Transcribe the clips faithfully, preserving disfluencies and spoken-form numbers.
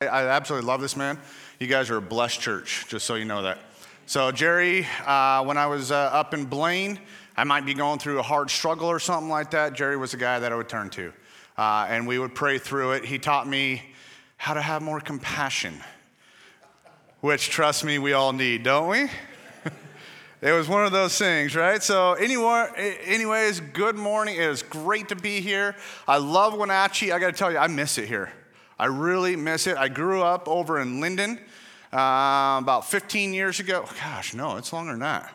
I absolutely love this man. You guys are a blessed church, just so you know that. So Jerry, uh, when I was uh, up in Blaine, I might be going through a hard struggle or something like that. Jerry was the guy that I would turn to. Uh, and we would pray through it. He taught me how to have more compassion, which, trust me, we all need, don't we? It was one of those things, right? So anyway, anyways, good morning. It is great to be here. I love Wenatchee. I got to tell you, I miss it here. I really miss it. I grew up over in Linden uh, about fifteen years ago. Gosh, no, it's longer than that.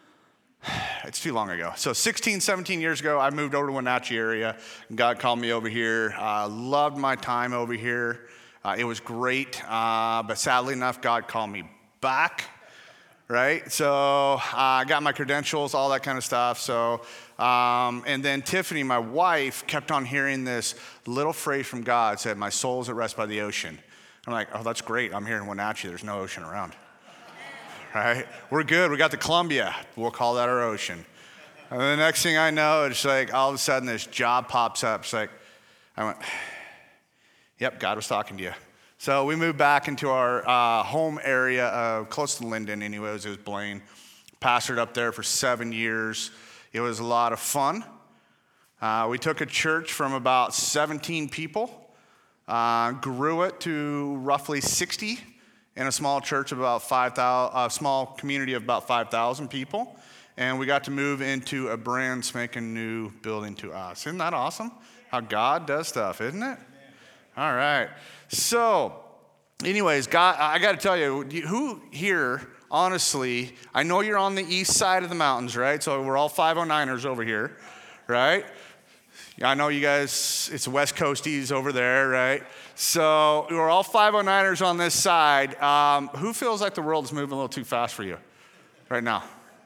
It's too long ago. So sixteen, seventeen years ago, I moved over to Wenatchee area. God called me over here. I uh, loved my time over here. Uh, it was great. Uh, but sadly enough, God called me back. Right? So uh, I got my credentials, all that kind of stuff. So, um, and then Tiffany, my wife, kept on hearing this little phrase from God, said, my soul's at rest by the ocean. I'm like, oh, that's great. I'm here in Wenatchee. There's no ocean around. Right? We're good. We got the Columbia. We'll call that our ocean. And the next thing I know, it's like all of a sudden this job pops up. It's like, I went, yep, God was talking to you. So we moved back into our uh, home area, uh, close to Linden anyways. It was Blaine. Pastored up there for seven years. It was a lot of fun. Uh, we took a church from about seventeen people, uh, grew it to roughly sixty in a small church of about five thousand, a small community of about five thousand people. And we got to move into a brand spanking new building to us. Isn't that awesome? How God does stuff, isn't it? All right. So, anyways, God, I got to tell you, who here, honestly, I know you're on the east side of the mountains, right? So we're all five oh niners over here, right? I know you guys, it's West Coasties over there, right? So we're all five oh niners on this side. Um, who feels like the world is moving a little too fast for you right now?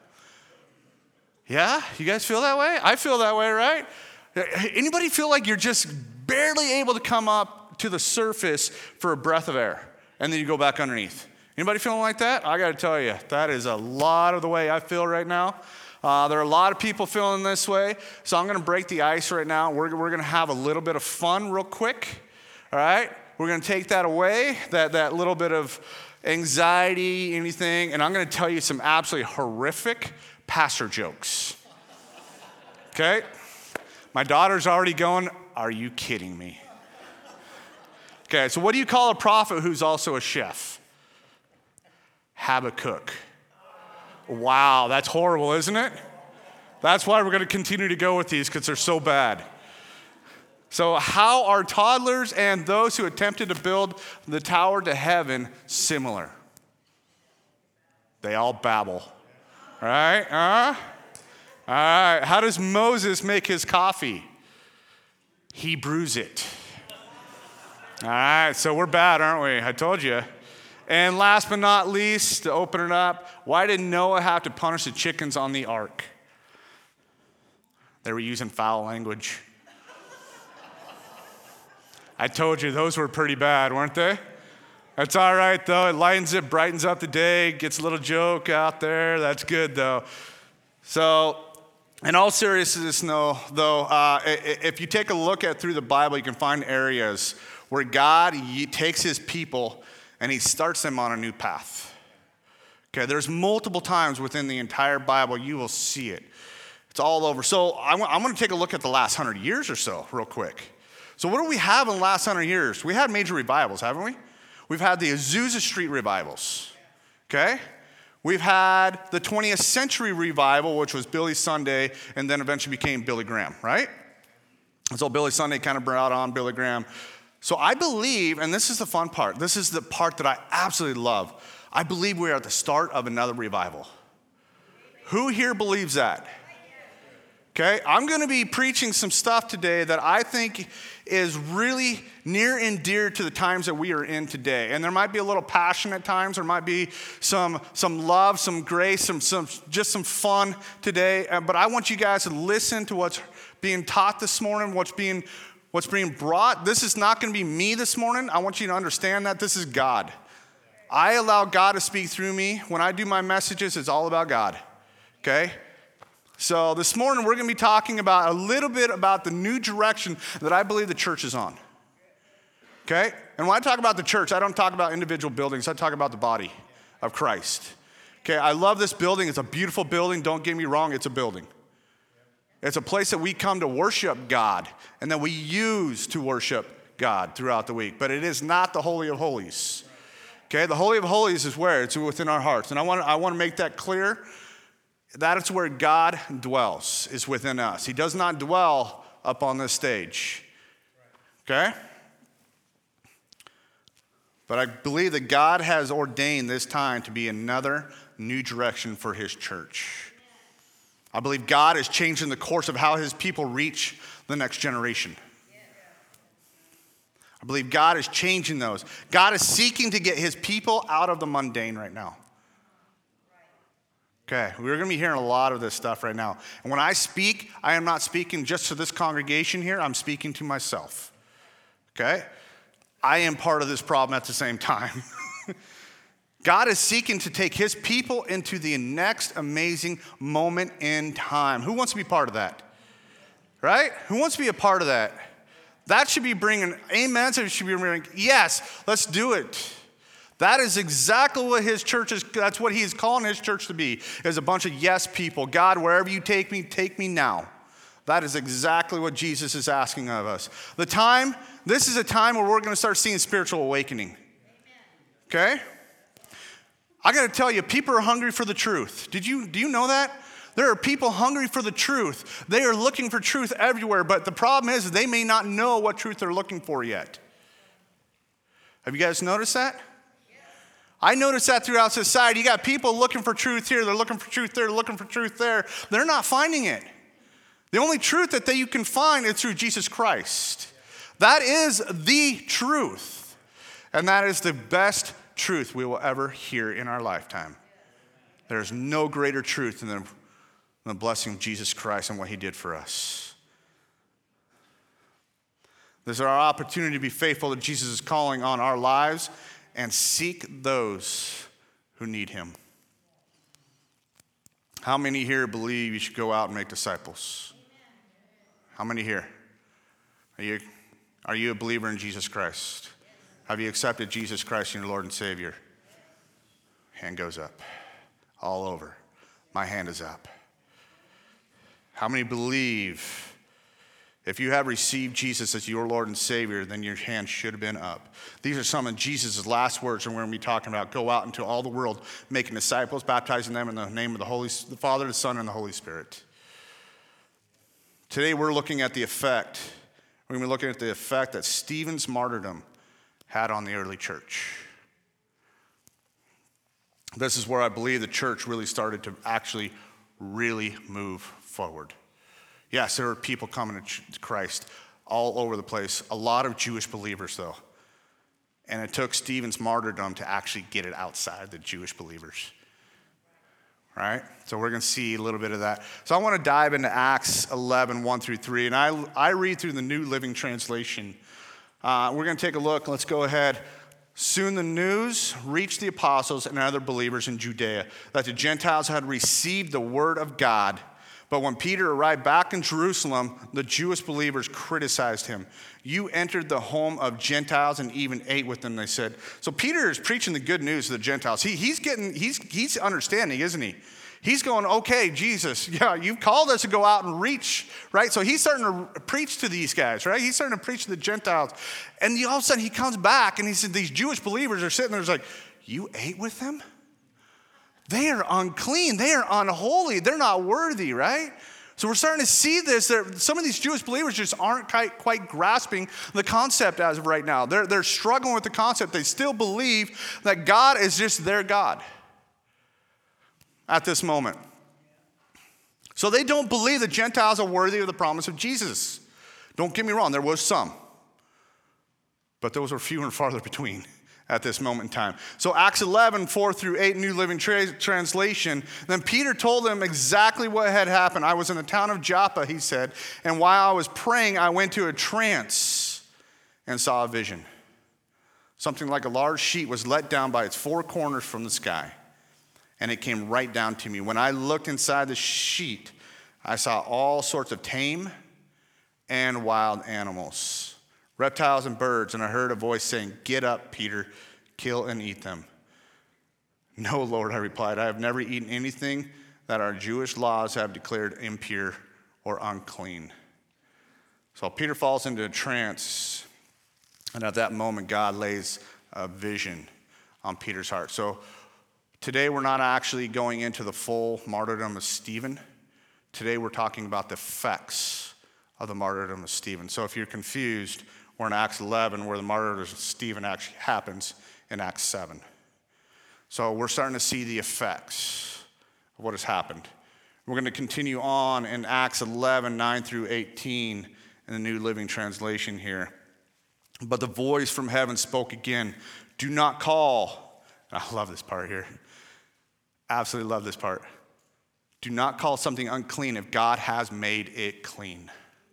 Yeah? You guys feel that way? I feel that way, right? Anybody feel like you're just barely able to come up to the surface for a breath of air, and then you go back underneath? Anybody feeling like that? I got to tell you, that is a lot of the way I feel right now. Uh, there are a lot of people feeling this way, so I'm going to break the ice right now. We're, we're going to have a little bit of fun real quick, all right? We're going to take that away, that, that little bit of anxiety, anything, and I'm going to tell you some absolutely horrific pastor jokes, okay? My daughter's already going, are you kidding me? Okay, so what do you call a prophet who's also a chef? Habakkuk. Wow, that's horrible, isn't it? That's why we're going to continue to go with these, because they're so bad. So how are toddlers and those who attempted to build the tower to heaven similar? They all babble. All right? Huh? All right. How does Moses make his coffee? He brews it. All right, so we're bad, aren't we? I told you. And last but not least, to open it up, why did Noah have to punish the chickens on the ark? They were using foul language. I told you, those were pretty bad, weren't they? That's all right, though. It lightens it, brightens up the day, gets a little joke out there. That's good, though. So, in all seriousness, no, though, uh, if you take a look at through the Bible, you can find areas where God he takes his people and he starts them on a new path. Okay, there's multiple times within the entire Bible you will see it. It's all over. So I'm going to take a look at the last hundred years or so real quick. So what do we have in the last hundred years? We had major revivals, haven't we? We've had the Azusa Street revivals, okay? We've had the twentieth century revival, which was Billy Sunday, and then eventually became Billy Graham, right? So Billy Sunday kind of brought on Billy Graham. So I believe, and this is the fun part, this is the part that I absolutely love. I believe we are at the start of another revival. Who here believes that? Okay, I'm going to be preaching some stuff today that I think is really near and dear to the times that we are in today. And there might be a little passion at times. There might be some, some love, some grace, some, some just some fun today. Uh, but I want you guys to listen to what's being taught this morning, what's being What's being brought. This is not going to be me this morning. I want you to understand that this is God. I allow God to speak through me. When I do my messages, it's all about God, okay? So this morning, we're going to be talking about a little bit about the new direction that I believe the church is on, okay? And And when I talk about the church, I don't talk about individual buildings. I talk about the body of Christ. Okay, I love this building. It's a beautiful building. Don't get me wrong, it's a building. It's a place that we come to worship God and that we use to worship God throughout the week. But it is not the Holy of Holies. Okay, the Holy of Holies is where? It's within our hearts. And I want to, I want to make that clear. That is where God dwells, is within us. He does not dwell up on this stage. Okay? But I believe that God has ordained this time to be another new direction for his church. I believe God is changing the course of how his people reach the next generation. I believe God is changing those. God is seeking to get his people out of the mundane right now. Okay, we're going to be hearing a lot of this stuff right now. And when I speak, I am not speaking just to this congregation here. I'm speaking to myself. Okay? I am part of this problem at the same time. God is seeking to take his people into the next amazing moment in time. Who wants to be part of that? Right? Who wants to be a part of that? That should be bringing, amen, so it should be bringing, yes, let's do it. That is exactly what his church is, that's what he is calling his church to be, is a bunch of yes people. God, wherever you take me, take me now. That is exactly what Jesus is asking of us. The time, this is a time where we're going to start seeing spiritual awakening. Okay? I got to tell you, people are hungry for the truth. Did you, do you know that? There are people hungry for the truth. They are looking for truth everywhere, but the problem is they may not know what truth they're looking for yet. Have you guys noticed that? I notice that throughout society. You got people looking for truth here, they're looking for truth there, they're looking for truth there. They're not finding it. The only truth that they, you can find is through Jesus Christ. That is the truth. And that is the best truth we will ever hear in our lifetime. There's no greater truth than the, the blessing of Jesus Christ and what he did for us. This is our opportunity to be faithful to Jesus' calling on our lives and seek those who need him. How many here believe you should go out and make disciples? How many here? Are you, are you a believer in Jesus Christ? Have you accepted Jesus Christ as your Lord and Savior? Hand goes up. All over. My hand is up. How many believe if you have received Jesus as your Lord and Savior, then your hand should have been up? These are some of Jesus' last words, and we're going to be talking about go out into all the world, making disciples, baptizing them in the name of the Holy, the Father, the Son, and the Holy Spirit. Today we're looking at the effect. We're going to be looking at the effect that Stephen's martyrdom had on the early church. This is where I believe the church really started to actually really move forward. Yes, there were people coming to Christ all over the place. A lot of Jewish believers, though. And it took Stephen's martyrdom to actually get it outside the Jewish believers. Right? So we're going to see a little bit of that. So I want to dive into Acts eleven, one through three. And I, I read through the New Living Translation. Uh, we're going to take a look. Let's go ahead. Soon the news reached the apostles and other believers in Judea that the Gentiles had received the word of God. But when Peter arrived back in Jerusalem, the Jewish believers criticized him. You entered the home of Gentiles and even ate with them, they said. So Peter is preaching the good news to the Gentiles. He, he's getting, he's, he's understanding, isn't he? He's going, okay, Jesus, yeah, you've called us to go out and reach, right? So he's starting to preach to these guys, right? He's starting to preach to the Gentiles. And all of a sudden he comes back and he said, these Jewish believers are sitting there like, you ate with them? They are unclean. They are unholy. They're not worthy, right? So we're starting to see this. Some of these Jewish believers just aren't quite, quite grasping the concept as of right now. They're, they're struggling with the concept. They still believe that God is just their God at this moment. So they don't believe the Gentiles are worthy of the promise of Jesus. Don't get me wrong, there was some. But those were few and farther between at this moment in time. So Acts eleven, four through eight, New Living Tra- Translation. Then Peter told them exactly what had happened. I was in the town of Joppa, he said, and while I was praying, I went to a trance and saw a vision. Something like a large sheet was let down by its four corners from the sky, and it came right down to me. When I looked inside the sheet, I saw all sorts of tame and wild animals reptiles and birds, and I heard a voice saying, 'Get up, Peter, kill and eat them.' 'No, Lord,' I replied, 'I have never eaten anything that our Jewish laws have declared impure or unclean.' So Peter falls into a trance, and at that moment, God lays a vision on Peter's heart. So today, we're not actually going into the full martyrdom of Stephen. Today, we're talking about the effects of the martyrdom of Stephen. So if you're confused, we're in Acts eleven, where the martyrdom of Stephen actually happens in Acts seven. So we're starting to see the effects of what has happened. We're going to continue on in Acts eleven, nine through eighteen in the New Living Translation here. But the voice from heaven spoke again, 'Do not call,'" I love this part here. Absolutely love this part. "Do not call something unclean if God has made it clean."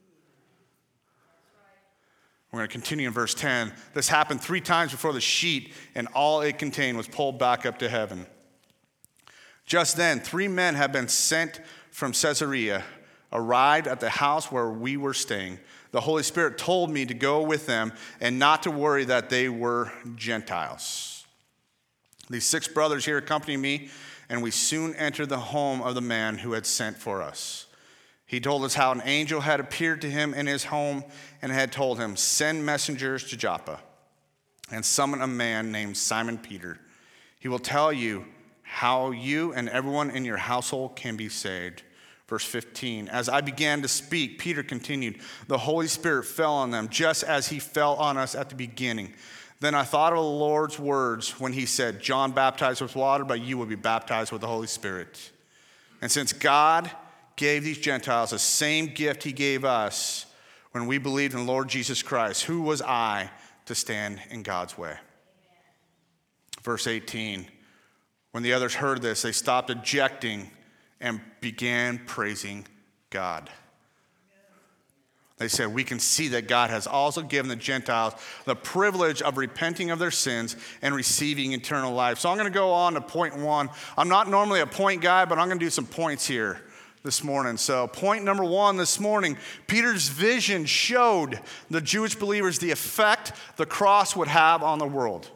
We're going to continue in verse ten. "This happened three times before the sheet and all it contained was pulled back up to heaven. Just then, three men had been sent from Caesarea, arrived at the house where we were staying. The Holy Spirit told me to go with them and not to worry that they were Gentiles. These six brothers here accompanied me, and we soon entered the home of the man who had sent for us. He told us how an angel had appeared to him in his home and had told him, 'Send messengers to Joppa and summon a man named Simon Peter. He will tell you how you and everyone in your household can be saved.'" Verse fifteen, "As I began to speak, Peter continued, 'The Holy Spirit fell on them just as he fell on us at the beginning. Then I thought of the Lord's words when he said, John baptized with water, but you will be baptized with the Holy Spirit. And since God gave these Gentiles the same gift he gave us when we believed in the Lord Jesus Christ, who was I to stand in God's way?'" Verse eighteen, "When the others heard this, they stopped objecting and began praising God. They said, 'We can see that God has also given the Gentiles the privilege of repenting of their sins and receiving eternal life.'" So I'm going to go on to point one. I'm not normally a point guy, but I'm going to do some points here this morning. So point number one this morning, Peter's vision showed the Jewish believers the effect the cross would have on the world.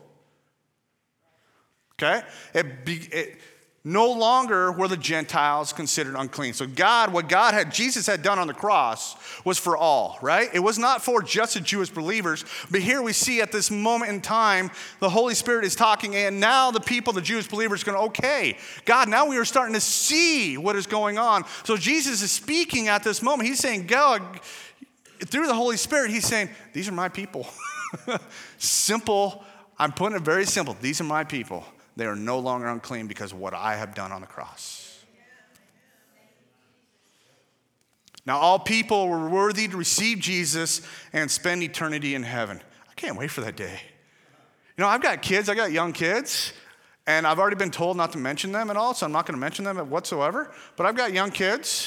Okay? It, be, it no longer were the Gentiles considered unclean. So God, what God had, Jesus had done on the cross was for all, right? It was not for just the Jewish believers. But here we see at this moment in time, the Holy Spirit is talking, and now the people, the Jewish believers, are going, okay, God, now we are starting to see what is going on. So Jesus is speaking at this moment. He's saying, God, through the Holy Spirit, he's saying, these are my people. Simple. I'm putting it very simple. These are my people. They are no longer unclean because of what I have done on the cross. Now, all people were worthy to receive Jesus and spend eternity in heaven. I can't wait for that day. You know, I've got kids, I got young kids, and I've already been told not to mention them at all, so I'm not going to mention them whatsoever. But I've got young kids.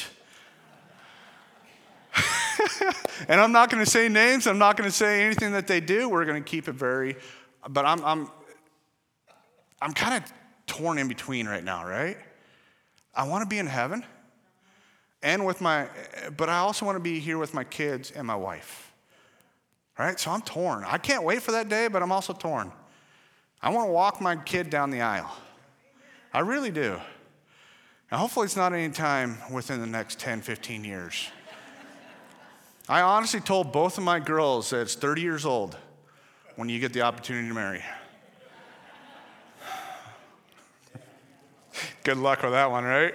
And I'm not going to say names. I'm not going to say anything that they do. We're going to keep it very, but I'm, I'm, I'm kind of torn in between right now, right? I want to be in heaven and with my, but I also want to be here with my kids and my wife, right? So I'm torn. I can't wait for that day, but I'm also torn. I want to walk my kid down the aisle. I really do. And hopefully it's not any time within the next ten, fifteen years. I honestly told both of my girls that it's thirty years old when you get the opportunity to marry. Good luck with that one, right?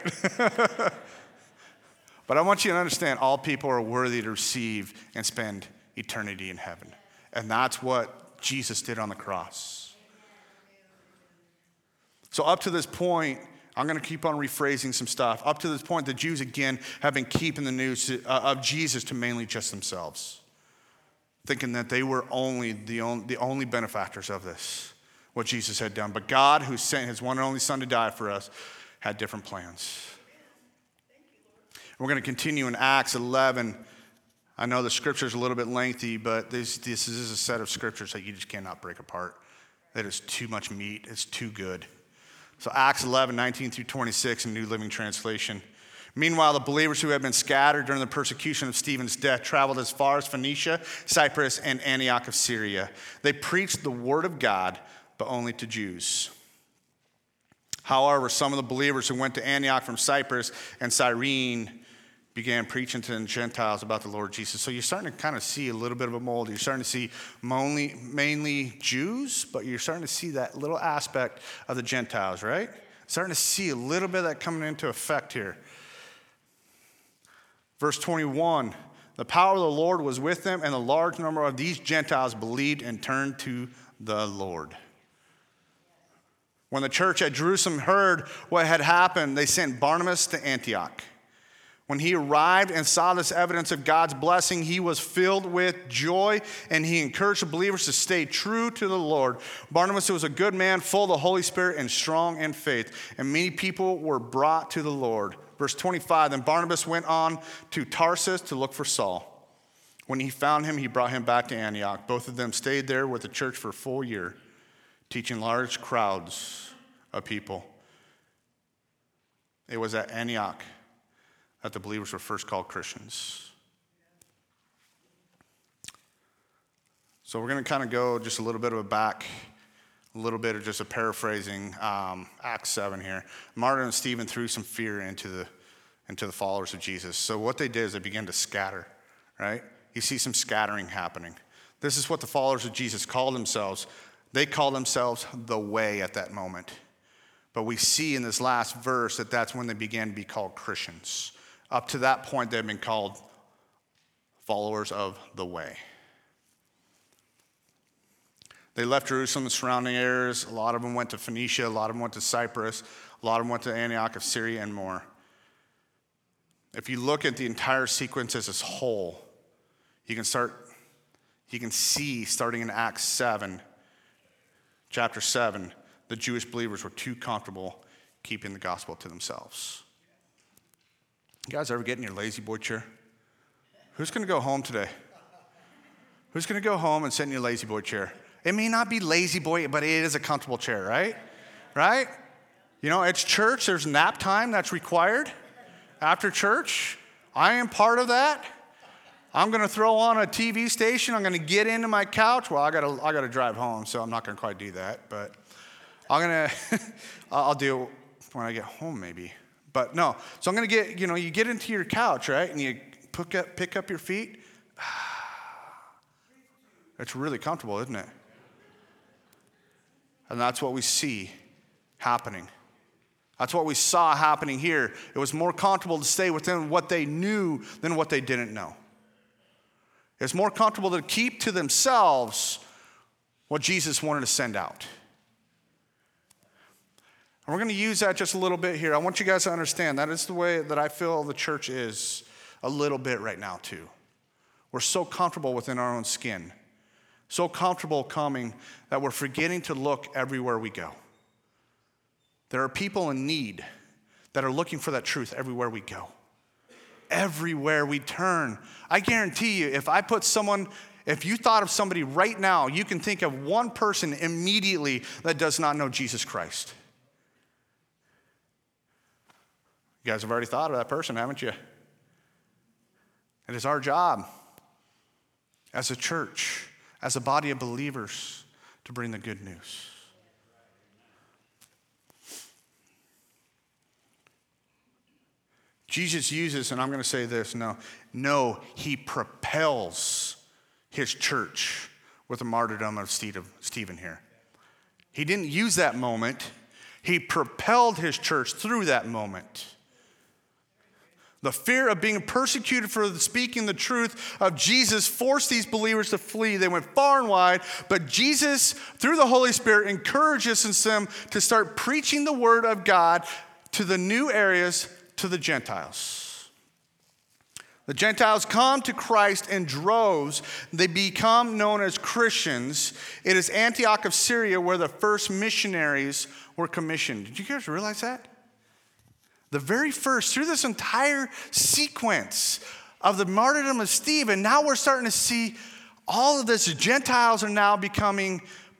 But I want you to understand all people are worthy to receive and spend eternity in heaven. And that's what Jesus did on the cross. So up to this point, I'm going to keep on rephrasing some stuff. Up to this point, the Jews, again, have been keeping the news to, uh, of Jesus to mainly just themselves, thinking that they were only the, only the only benefactors of this, what Jesus had done. But God, who sent his one and only Son to die for us, had different plans. We're going to continue in Acts eleven. I know the scripture is a little bit lengthy, but this, this is a set of scriptures that you just cannot break apart. That is too much meat. It's too good. So Acts eleven, nineteen through twenty-six in New Living Translation. Meanwhile, the believers who had been scattered during the persecution of Stephen's death traveled as far as Phoenicia, Cyprus, and Antioch of Syria. They preached the word of God, but only to Jews. However, some of the believers who went to Antioch from Cyprus and Cyrene began preaching to the Gentiles about the Lord Jesus. So you're starting to kind of see a little bit of a mold. You're starting to see mainly, mainly Jews, but you're starting to see that little aspect of the Gentiles, right? Starting to see a little bit of that coming into effect here. Verse twenty-one, the power of the Lord was with them, and a large number of these Gentiles believed and turned to the Lord. When the church at Jerusalem heard what had happened, they sent Barnabas to Antioch. When he arrived and saw this evidence of God's blessing, he was filled with joy, and he encouraged the believers to stay true to the Lord. Barnabas was a good man, full of the Holy Spirit and strong in faith, and many people were brought to the Lord. Verse twenty-five, then Barnabas went on to Tarsus to look for Saul. When he found him, he brought him back to Antioch. Both of them stayed there with the church for a full year, teaching large crowds of people. It was at Antioch that the believers were first called Christians. So we're going to kind of go just a little bit of a back, a little bit of just a paraphrasing um, Acts seven here. Martin and Stephen threw some fear into the into the followers of Jesus. So what they did is they began to scatter, right? You see some scattering happening. This is what the followers of Jesus called themselves. They called themselves the Way at that moment. But we see in this last verse that that's when they began to be called Christians. Up to that point, they've been called followers of the Way. They left Jerusalem and surrounding areas. A lot of them went to Phoenicia. A lot of them went to Cyprus. A lot of them went to Antioch of Syria and more. If you look at the entire sequence as a whole, you can start, you can see starting in Acts seven, chapter seven, the Jewish believers were too comfortable keeping the gospel to themselves. You guys ever get in your lazy boy chair? Who's going to go home today? Who's going to go home and sit in your lazy boy chair? It may not be lazy boy, but it is a comfortable chair, right? Right? You know, it's church. There's nap time that's required after church. I am part of that. I'm going to throw on a T V station. I'm going to get into my couch. Well, I got to I got to drive home, so I'm not going to quite do that. But I'm going to I'll do it when I get home, maybe. But no. So I'm going to get, you know, you get into your couch, right? And you pick up, pick up your feet. It's really comfortable, isn't it? And that's what we see happening. That's what we saw happening here. It was more comfortable to stay within what they knew than what they didn't know. It's more comfortable to keep to themselves what Jesus wanted to send out. And we're going to use that just a little bit here. I want you guys to understand that is the way that I feel the church is a little bit right now too. We're so comfortable within our own skin. So comfortable coming that we're forgetting to look everywhere we go. There are people in need that are looking for that truth everywhere we go. Everywhere we turn. I guarantee you, if I put someone, if you thought of somebody right now, you can think of one person immediately that does not know Jesus Christ. You guys have already thought of that person, haven't you? It is our job as a church, as a body of believers, to bring the good news. Jesus uses, and I'm going to say this, no, no, he propels his church with the martyrdom of Stephen here. He didn't use that moment. He propelled his church through that moment. The fear of being persecuted for speaking the truth of Jesus forced these believers to flee. They went far and wide, but Jesus, through the Holy Spirit, encourages them to start preaching the word of God to the new areas, to the Gentiles. The Gentiles come to Christ in droves. They become known as Christians. It is Antioch of Syria where the first missionaries were commissioned. Did you guys realize that? The very first, through this entire sequence of the martyrdom of Stephen, now we're starting to see all of this. Gentiles are now becoming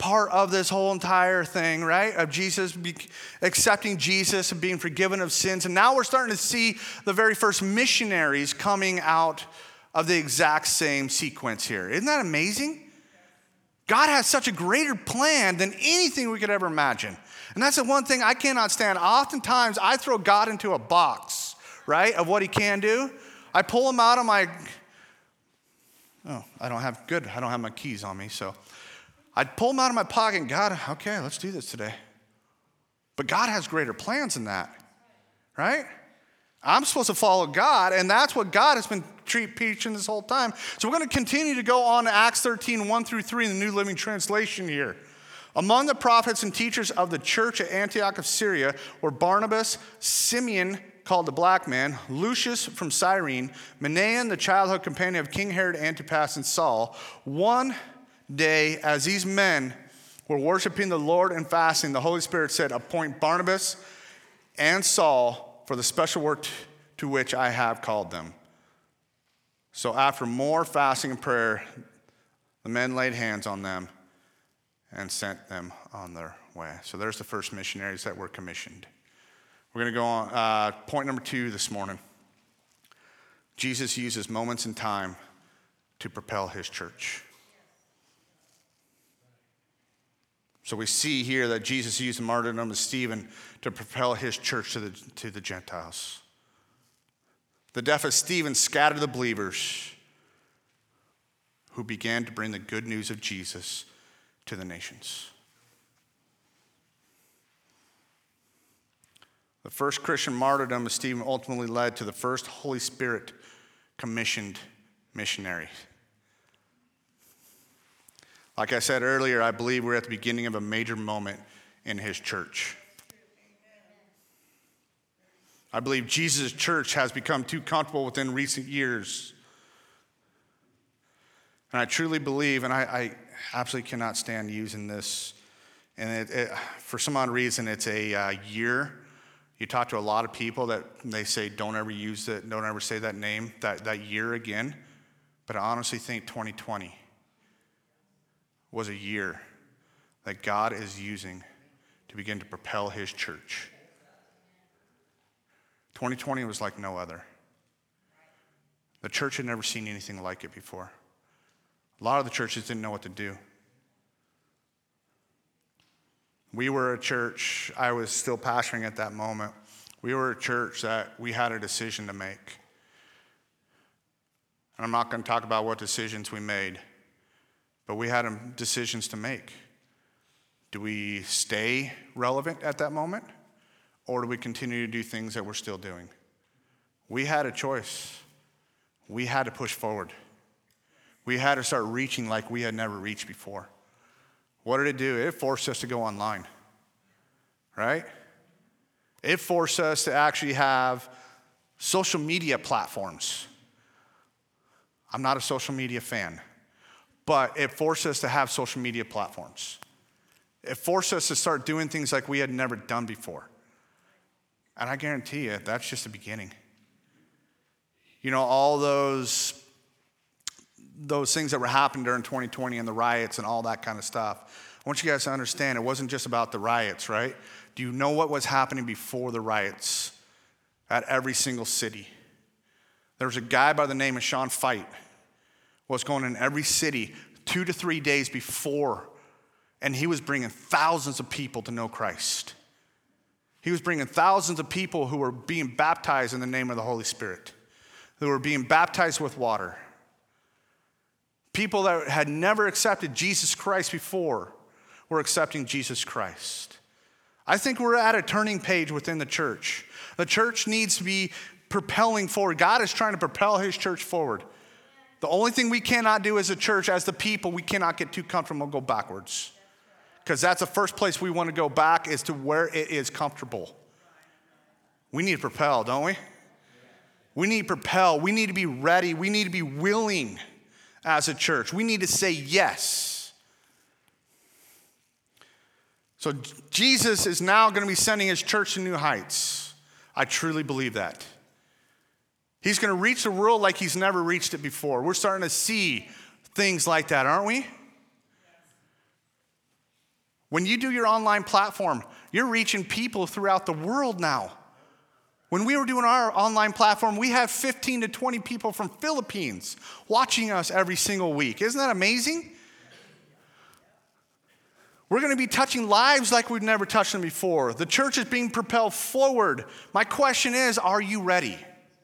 part of this whole entire thing, right? Of Jesus, be, accepting Jesus and being forgiven of sins. And now we're starting to see the very first missionaries coming out of the exact same sequence here. Isn't that amazing? God has such a greater plan than anything we could ever imagine. And that's the one thing I cannot stand. Oftentimes, I throw God into a box, right, of what he can do. I pull him out of my, oh, I don't have, good, I don't have my keys on me, so. I'd pull him out of my pocket and God, okay, let's do this today. But God has greater plans than that, right? I'm supposed to follow God, and that's what God has been preaching this whole time. So we're going to continue to go on to Acts thirteen, one through three in the New Living Translation here. Among the prophets and teachers of the church at Antioch of Syria were Barnabas, Simeon, called the Black Man, Lucius from Cyrene, Manaen, the childhood companion of King Herod Antipas, and Saul. One day, as these men were worshiping the Lord and fasting, the Holy Spirit said, appoint Barnabas and Saul for the special work to which I have called them. So after more fasting and prayer, the men laid hands on them and sent them on their way. So there's the first missionaries that were commissioned. We're going to go on. Uh, point number two this morning. Jesus uses moments in time to propel his church. So we see here that Jesus used the martyrdom of Stephen to propel his church to the, to the Gentiles. The death of Stephen scattered the believers who began to bring the good news of Jesus to the nations. The first Christian martyrdom of Stephen ultimately led to the first Holy Spirit commissioned missionary. Like I said earlier, I believe we're at the beginning of a major moment in his church. I believe Jesus' church has become too comfortable within recent years. And I truly believe, and I, I absolutely cannot stand using this, and it, it, for some odd reason, it's a uh, year. You talk to a lot of people that they say, don't ever use it, don't ever say that name, that, that year again. But I honestly think twenty twenty was a year that God is using to begin to propel his church. twenty twenty was like no other. The church had never seen anything like it before. A lot of the churches didn't know what to do. We were a church, I was still pastoring at that moment. We were a church that we had a decision to make. And I'm not going to talk about what decisions we made, but we had decisions to make. Do we stay relevant at that moment? Or do we continue to do things that we're still doing? We had a choice. We had to push forward. We had to start reaching like we had never reached before. What did it do? It forced us to go online, right? It forced us to actually have social media platforms. I'm not a social media fan, but it forced us to have social media platforms. It forced us to start doing things like we had never done before. And I guarantee you, that's just the beginning. You know, all those, those things that were happening during twenty twenty and the riots and all that kind of stuff. I want you guys to understand it wasn't just about the riots, right? Do you know what was happening before the riots at every single city? There was a guy by the name of Sean Fight was going in every city two to three days before, and he was bringing thousands of people to know Christ. He was bringing thousands of people who were being baptized in the name of the Holy Spirit, who were being baptized with water. People that had never accepted Jesus Christ before were accepting Jesus Christ. I think we're at a turning page within the church. The church needs to be propelling forward. God is trying to propel his church forward. The only thing we cannot do as a church, as the people, we cannot get too comfortable and go backwards. Because that's the first place we want to go back, is to where it is comfortable. We need to propel, don't we? We need to propel. We need to be ready. We need to be willing as a church. We need to say yes. So Jesus is now going to be sending his church to new heights. I truly believe that. He's going to reach the world like he's never reached it before. We're starting to see things like that, aren't we? When you do your online platform, you're reaching people throughout the world now. When we were doing our online platform, we had fifteen to twenty people from Philippines watching us every single week. Isn't that amazing? We're going to be touching lives like we've never touched them before. The church is being propelled forward. My question is, are you ready?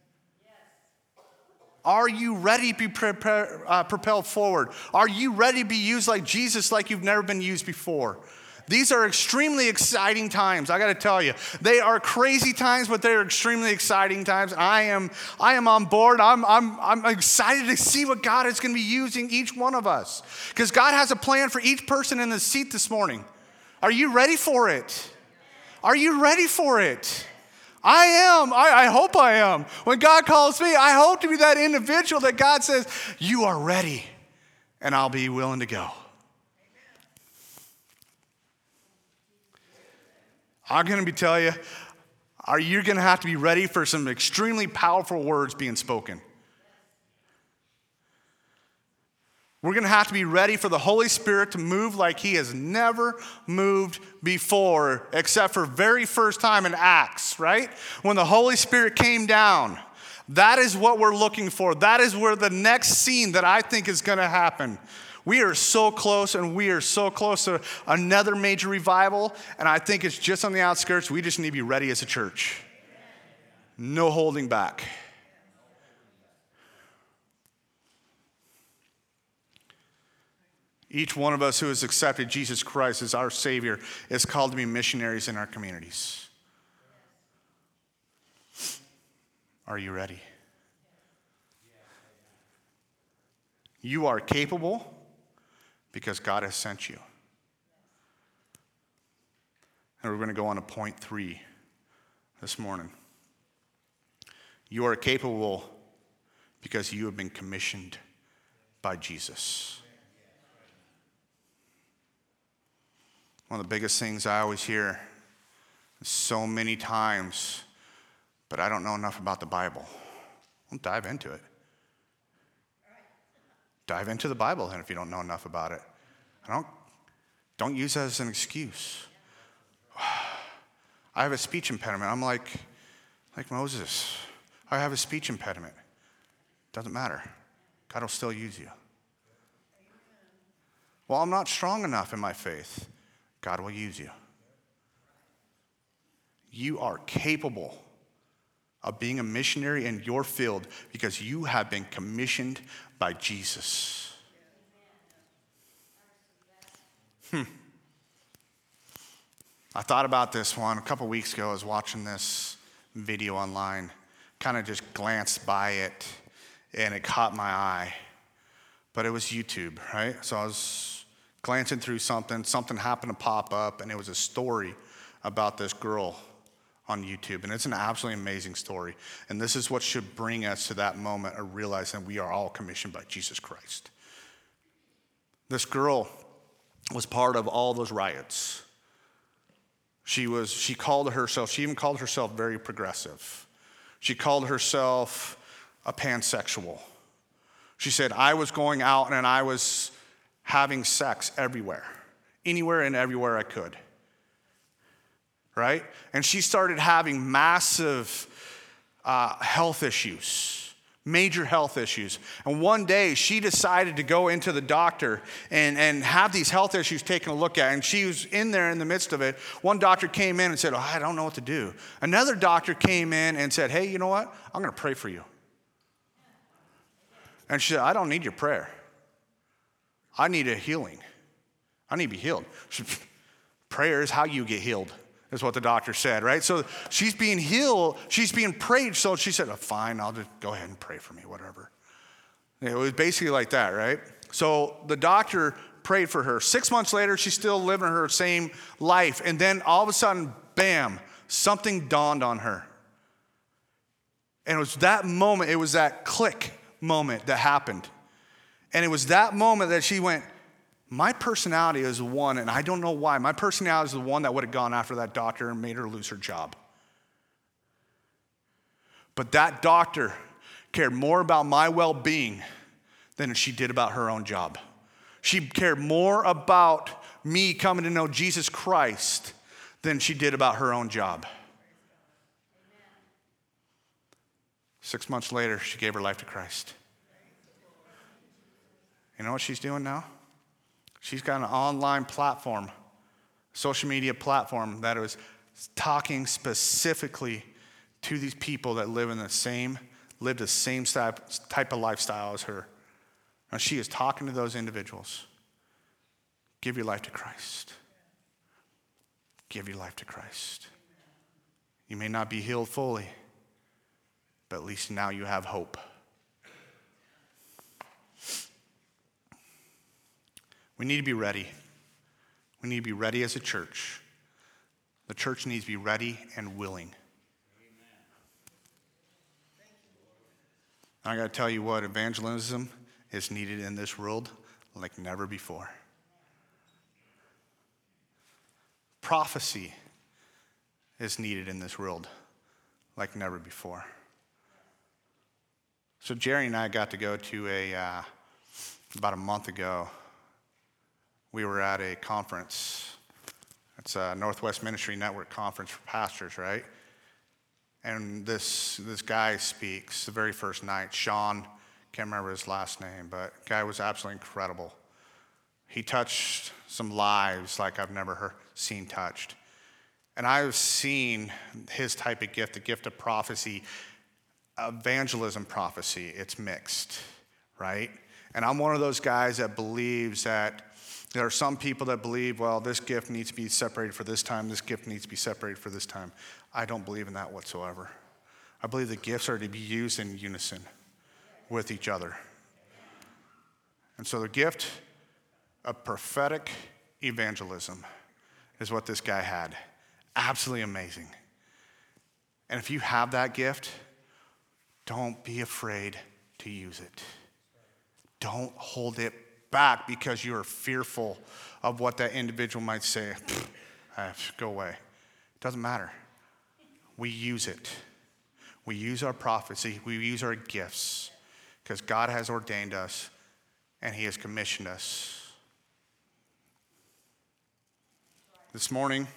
Are you ready to be prepare, uh, propelled forward? Are you ready to be used like Jesus, like you've never been used before? These are extremely exciting times. I got to tell you, they are crazy times, but they're extremely exciting times. I am, I am on board. I'm, I'm, I'm excited to see what God is going to be using each one of us, because God has a plan for each person in the seat this morning. Are you ready for it? Are you ready for it? I am. I, I hope I am. When God calls me, I hope to be that individual that God says, you are ready, and I'll be willing to go. I'm going to be telling you, are you going to have to be ready for some extremely powerful words being spoken? We're going to have to be ready for the Holy Spirit to move like he has never moved before, except for very first time in Acts, right? When the Holy Spirit came down. That is what we're looking for. That is where the next scene that I think is going to happen. We are so close, and we are so close to another major revival, and I think it's just on the outskirts. We just need to be ready as a church. No holding back. Each one of us who has accepted Jesus Christ as our Savior is called to be missionaries in our communities. Are you ready? You are capable because God has sent you. And we're going to go on to point three this morning. You are capable because you have been commissioned by Jesus. One of the biggest things I always hear so many times, but I don't know enough about the Bible. Well, dive into it. Dive into the Bible then if you don't know enough about it. I don't, don't use that as an excuse. I have a speech impediment. I'm like, like Moses. I have a speech impediment. Doesn't matter. God will still use you. Well, I'm not strong enough in my faith. God will use you. You are capable of being a missionary in your field because you have been commissioned by Jesus. Hmm. I thought about this one a couple weeks ago. I was watching this video online, kind of just glanced by it, and it caught my eye. But it was YouTube, right? So I was glancing through something, something happened to pop up, and it was a story about this girl on YouTube. And it's an absolutely amazing story. And this is what should bring us to that moment of realizing we are all commissioned by Jesus Christ. This girl was part of all those riots. She was, she called herself, she even called herself very progressive. She called herself a pansexual. She said, I was going out and I was having sex everywhere, anywhere and everywhere I could. Right? And she started having massive uh, health issues, major health issues. And one day she decided to go into the doctor and, and have these health issues taken a look at. And she was in there in the midst of it. One doctor came in and said, oh, I don't know what to do. Another doctor came in and said, hey, you know what? I'm going to pray for you. And she said, I don't need your prayer. I need a healing. I need to be healed. She, prayer is how you get healed. Is what the doctor said, right? So she's being healed, she's being prayed, so she said, oh, fine, I'll just go ahead and pray for me, whatever. It was basically like that, right? So the doctor prayed for her. Six months later, she's still living her same life, and then all of a sudden, bam, something dawned on her. And it was that moment, it was that click moment that happened. And it was that moment that she went, my personality is the one, and I don't know why, my personality is the one that would have gone after that doctor and made her lose her job. But that doctor cared more about my well-being than she did about her own job. She cared more about me coming to know Jesus Christ than she did about her own job. Six months later, she gave her life to Christ. You know what she's doing now? She's got an online platform, social media platform that is talking specifically to these people that live in the same, live the same type of lifestyle as her. Now she is talking to those individuals. Give your life to Christ. Give your life to Christ. You may not be healed fully, but at least now you have hope. We need to be ready. We need to be ready as a church. The church needs to be ready and willing. I got to tell you what, evangelism is needed in this world like never before. Prophecy is needed in this world like never before. So Jerry and I got to go to a, uh, about a month ago, we were at a conference. It's a Northwest Ministry Network conference for pastors, right? And this this guy speaks the very first night. Sean, can't remember his last name, but the guy was absolutely incredible. He touched some lives like I've never heard, seen touched. And I've seen his type of gift, the gift of prophecy, evangelism prophecy. It's mixed, right? And I'm one of those guys that believes that there are some people that believe, well, this gift needs to be separated for this time, this gift needs to be separated for this time. I don't believe in that whatsoever. I believe the gifts are to be used in unison with each other. And so the gift of prophetic evangelism is what this guy had. Absolutely amazing. And if you have that gift, don't be afraid to use it. Don't hold it back because you are fearful of what that individual might say. Go away. It doesn't matter. We use it. We use our prophecy. We use our gifts because God has ordained us and he has commissioned us. This morning,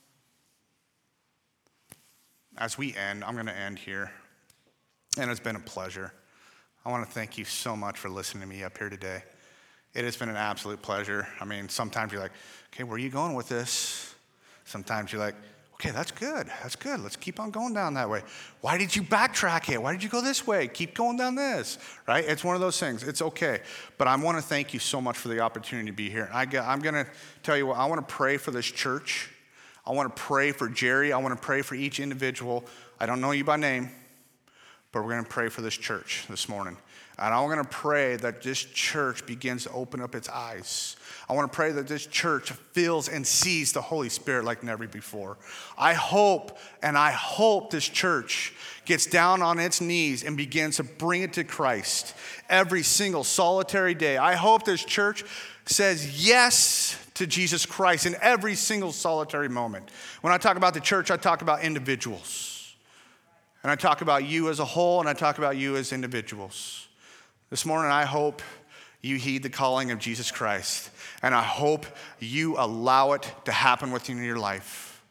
as we end, I'm going to end here. And it's been a pleasure. I want to thank you so much for listening to me up here today. It has been an absolute pleasure. I mean, sometimes you're like, okay, where are you going with this? Sometimes you're like, okay, that's good. That's good. Let's keep on going down that way. Why did you backtrack it? Why did you go this way? Keep going down this, right? It's one of those things. It's okay. But I want to thank you so much for the opportunity to be here. I get, I'm going to tell you what, I want to pray for this church. I want to pray for Jerry. I want to pray for each individual. I don't know you by name, but we're going to pray for this church this morning. And I'm going to pray that this church begins to open up its eyes. I want to pray that this church feels and sees the Holy Spirit like never before. I hope, and I hope this church gets down on its knees and begins to bring it to Christ every single solitary day. I hope this church says yes to Jesus Christ in every single solitary moment. When I talk about the church, I talk about individuals. And I talk about you as a whole, and I talk about you as individuals. This morning, I hope you heed the calling of Jesus Christ, and I hope you allow it to happen within your life.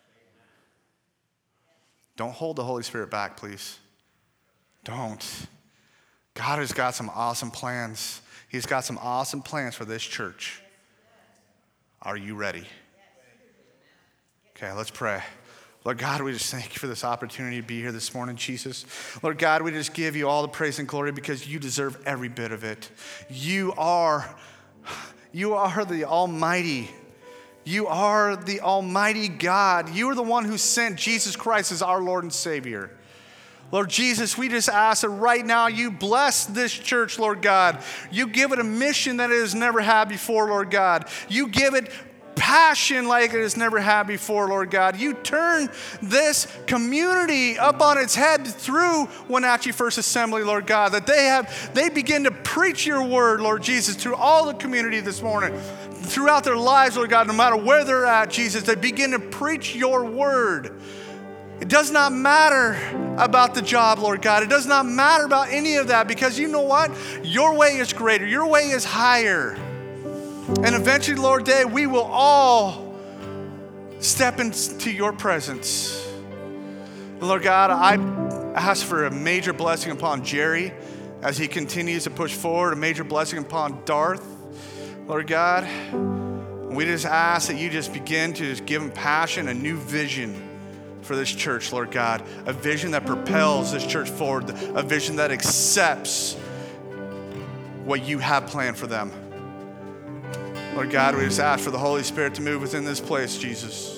Don't hold the Holy Spirit back, please. Don't. God has got some awesome plans. He's got some awesome plans for this church. Are you ready? Okay, let's pray. Lord God, we just thank you for this opportunity to be here this morning, Jesus. Lord God, we just give you all the praise and glory because you deserve every bit of it. You are, you are the Almighty. You are the Almighty God. You are the one who sent Jesus Christ as our Lord and Savior. Lord Jesus, we just ask that right now you bless this church, Lord God. You give it a mission that it has never had before, Lord God. You give it passion like it has never had before, Lord God. You turn this community up on its head through Wenatchee First Assembly, Lord God, that they have, they begin to preach your word, Lord Jesus, through all the community this morning, throughout their lives, Lord God, no matter where they're at, Jesus, they begin to preach your word. It does not matter about the job, Lord God. It does not matter about any of that because you know what? Your way is greater. Your way is higher. And eventually, Lord, day, we will all step into your presence. Lord God, I ask for a major blessing upon Jerry as he continues to push forward, a major blessing upon Darth. Lord God, we just ask that you just begin to just give him passion, a new vision for this church, Lord God, a vision that propels this church forward, a vision that accepts what you have planned for them. Lord God, we just ask for the Holy Spirit to move within this place, Jesus.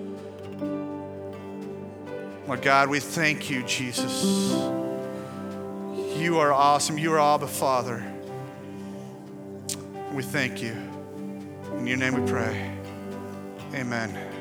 Lord God, we thank you, Jesus. You are awesome. You are Abba, Father. We thank you. In your name we pray. Amen.